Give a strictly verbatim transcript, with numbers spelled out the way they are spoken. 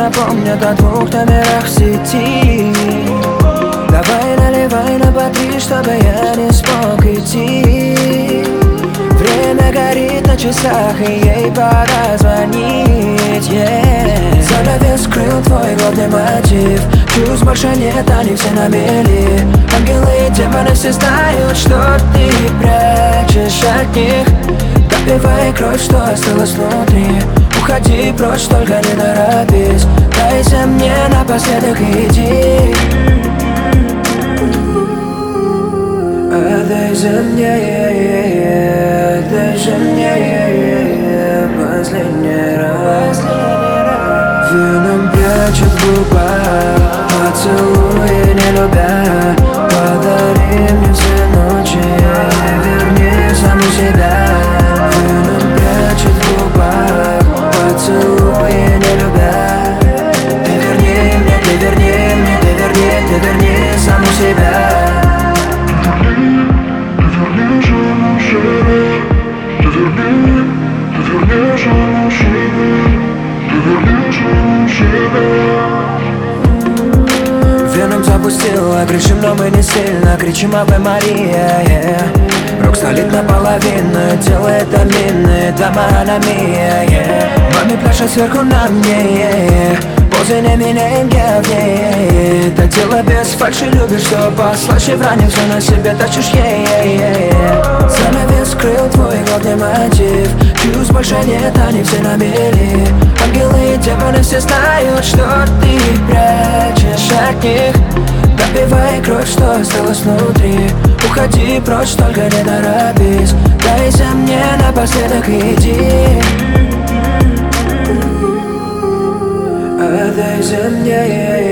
напомнят о двух номерах в сети. Давай наливай на по три, чтобы я не смог идти. Время горит на часах, и ей пора звонить, yeah. Занавес скрыл твой главный мотив. Чувств больше нет, они все на мели. Ангелы и демоны все знают, что ты прячешь от них. Допивай кровь, что осталось внутри. Уходи прочь, только не торопись. Дайся мне напоследок, иди. Отдайся мне, отдайся мне последний раз. Вином прячет в губах, поцелуй не любя. Подари мне все ночи, верни саму себя. Вином прячет в губах, поцелуй не любя. Ты верни мне, ты верни мне, ты верни, ты верни саму себя. Веном запустила, кричим, но мы не сильно. Кричим Аве Мария, yeah. Рок столит наполовину, делает амины, дома аномия, yeah. Маме пляшет сверху на мне, yeah. Позы не меняем явнее. Это дело без фальши, любишь все послаще. В ране все на себе тащишь, yeah, yeah, yeah. Занавес скрыл твой главный мотив. Чувств больше нет, они все на мели. Ангелы и демоны все знают, что ты прячешь от них. Допивай кровь, что осталось внутри. Уходи прочь, только не торопись. Дайся мне напоследок, иди. Отдайся мне,